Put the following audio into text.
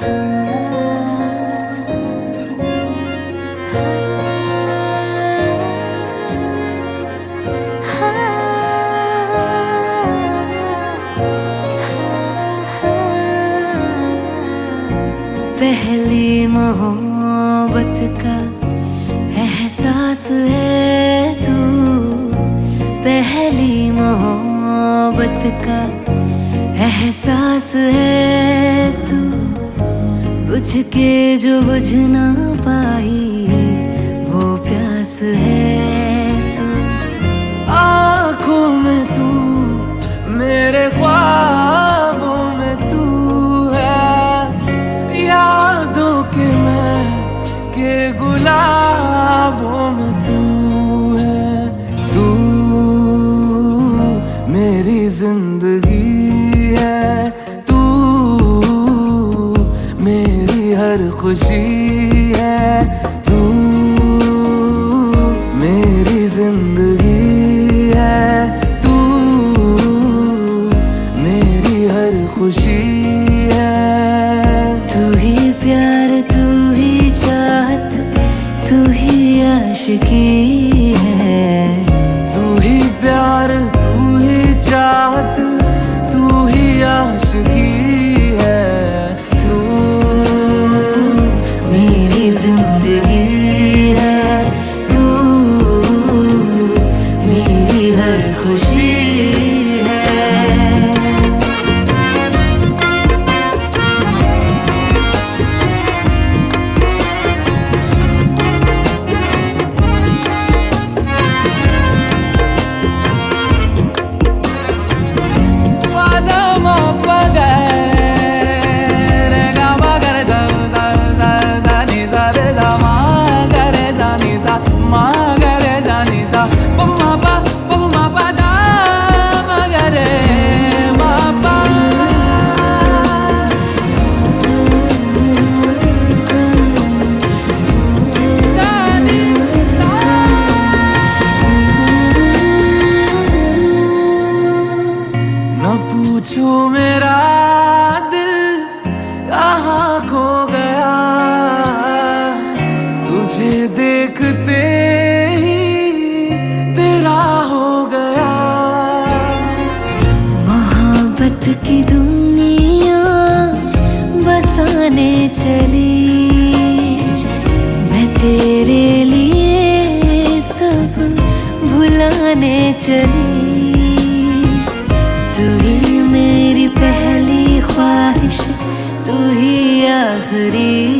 पहली मोहब्बत का एहसास है तू, पहली मोहब्बत का एहसास है तू, बुझ के जो बुझ ना पाई वो प्यास है तू। आँखों में तू, मेरे ख्वाबों में तू है, यादों के मैं के गुलाबों में तू है। तू मेरी जिंदगी है, तू मेरी हर खुशी है, तू मेरी जिंदगी है, तू मेरी हर खुशी है। तू ही प्यार, तू ही चाहत, तू ही आशिकी है। तू ही प्यार, तू ही चाहत, तू ही आशिकी है। तू मेरी जिंदगी है, तू मेरी हर खुशी है। न पूछो मेरा दिल कहाँ खो गया, तुझे देखते ही तेरा हो गया। मोहब्बत की दुनिया बसाने चली, मैं तेरे लिए सब भुलाने चली। तू ही मेरी पहली ख्वाहिश, तू ही आखिरी